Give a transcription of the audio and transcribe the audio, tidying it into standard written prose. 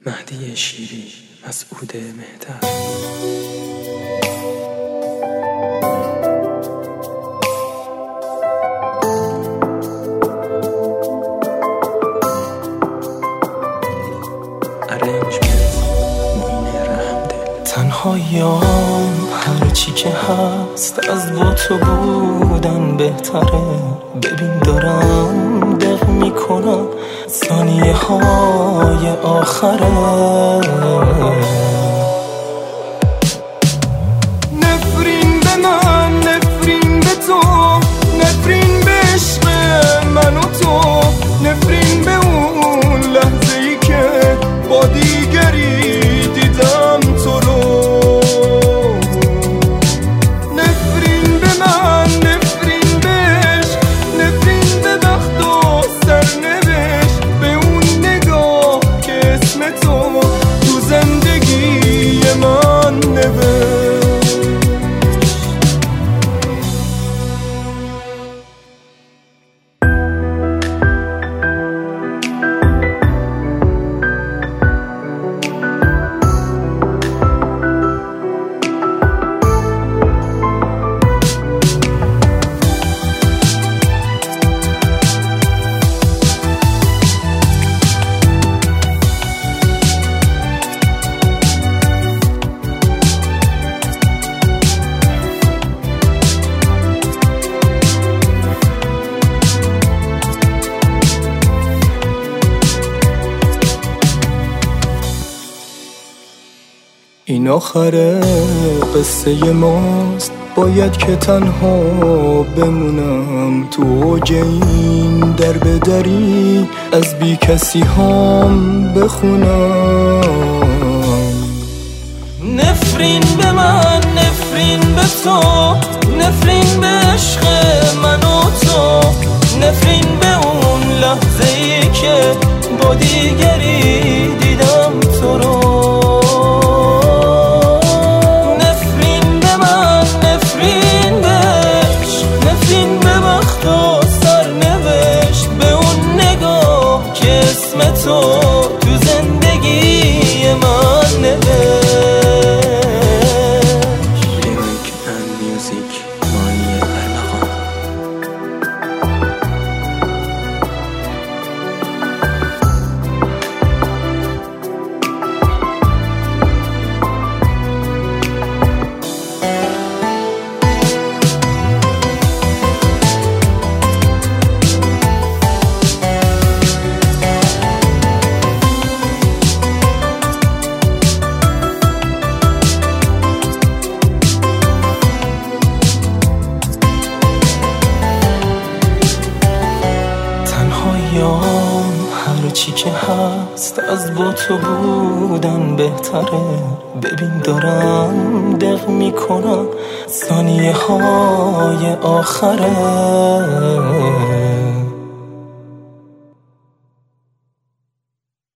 مهدی شیری، مسعود مهتر. تنهاییام هرچی که هست از با تو بودن بهتره. ببین دارم دق میکنم ثانیه های آخره. نفرین به من، نفرین به تو، نفرین به عشق من و تو، نفرین به اون لحظه ای که با دیگری دیدم تو رو. نفرین به من، نفرین به عشق، نفرین به بخت و سرنوشت، به اون نگاه که اسم تو تو زندگی من نوشت. این آخر قصه ماست، باید که تنها بمونم تو اوج این در بدری، از بی کسی هم بخونم. نفرین به من، نفرین به تو، نفرین به عشق من و تو، نفرین به اون لحظه ای که با دیگری دیدم تو رو. تو تو زندگی من نوشت. لیریک اند میوزیک مانی ارمغان. هرچی که هست از با تو بودن بهتره. ببین دارم دق میکنم ثانیه های آخره.